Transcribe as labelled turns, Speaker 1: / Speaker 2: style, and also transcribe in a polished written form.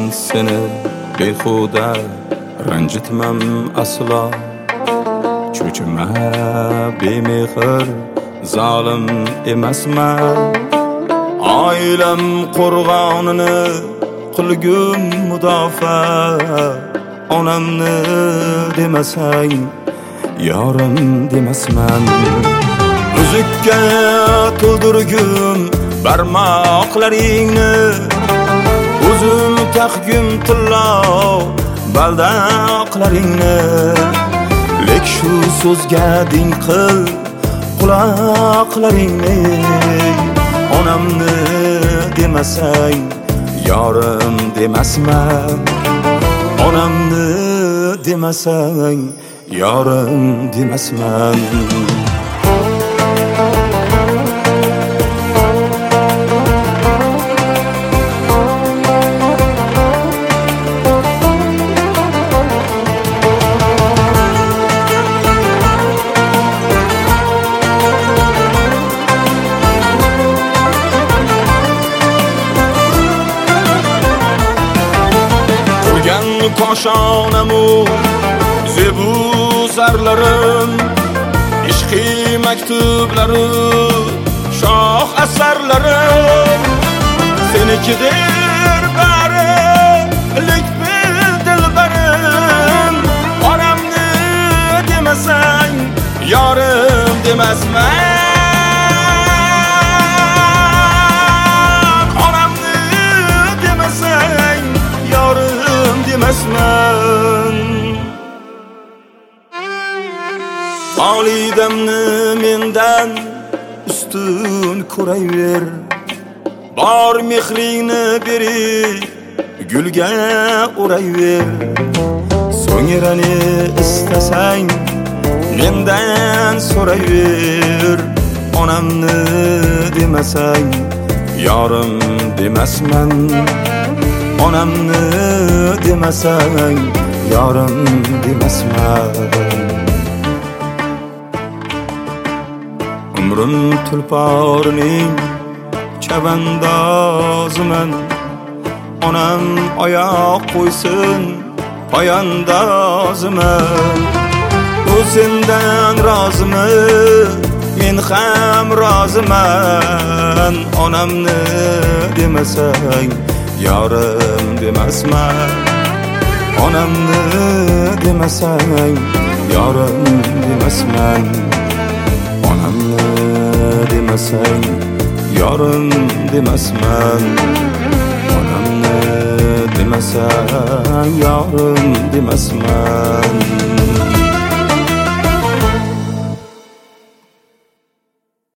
Speaker 1: seni behuda ranjitmam aslo. Cho'chima bemehr zolim emasman. Oilam qo'rg'onini qilgum mudofaa. Onamni demasang yorim demasman. Uzukka to'ldirgum barmoqlaringni, o'zim taqgum tillo baldoqlaringni. Lek shu so'zga ding qil quloqlaringni. Onamni demasang yorim demasman. Onamni demasang yorim demasman. Koshonamu zebu zarlarim, ishqi maktublarim, shoh asarlarim senikidir bari, lek bil dilbarim. Onamni demasang yorim demasman. Onamni demasang yorim demasman. Validamni mendan ustun ko'rayver. Bor mehringni berib gulga o'rayver. So'ngrani istasang mendan so'rayver. Onamni demasang yorim demasman. Onamni demasang yorim demasman. Umrim tulporning chavandoziman. Onam oyoq qo'ysin poyandoziman. U sendan rozimi, men ham roziman. Onamni demasang yorim demasman. Onamni demasang yorim demasman. Onamni demasang yorim demasman. Onamni demasang yorim demasman.